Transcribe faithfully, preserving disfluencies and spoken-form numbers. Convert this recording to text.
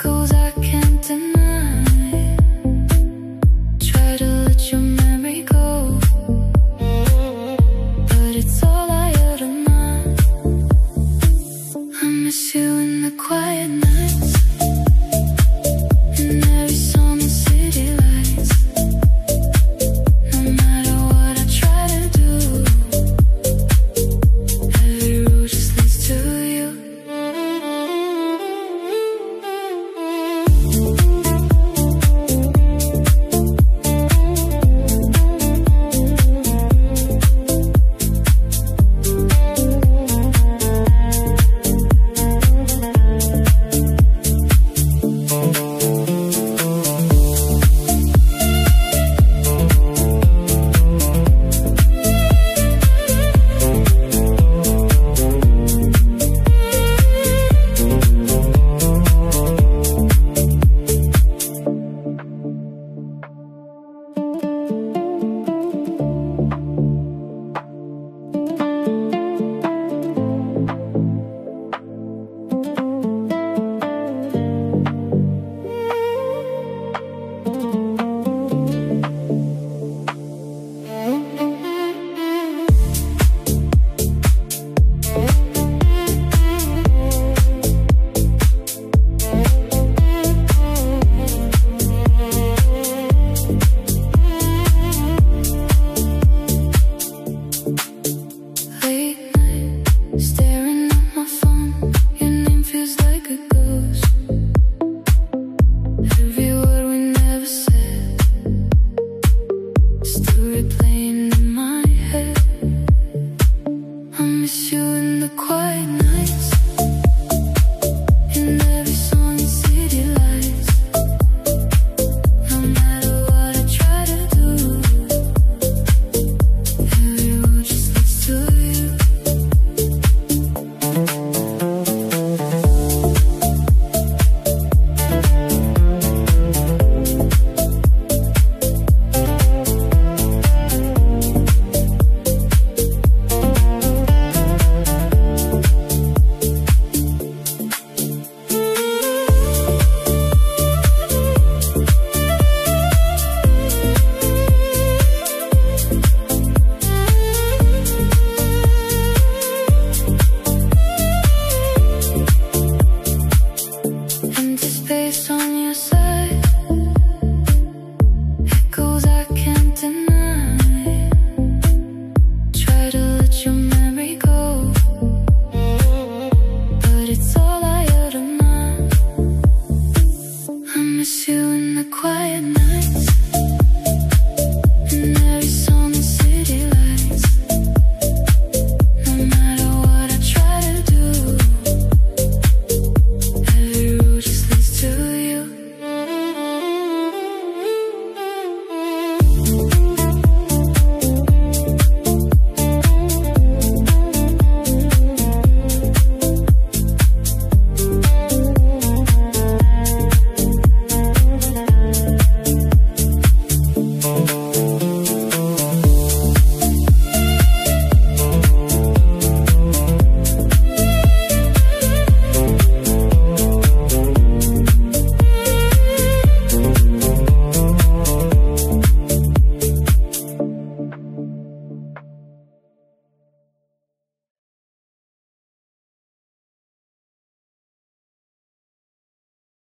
echoes I can't deny. Try to let your memory go, but it's all I ever know. I miss you in the quiet nights, in every song the city lights. No matter what I try to do, every road just leads to you. Late night, staring at my phone. Your name feels like a ghost. Every word we never said, still replaying in my head. I miss you in the quiet nights, in every song and city lights. No matter what I try to do, every road just leads to you. Empty space on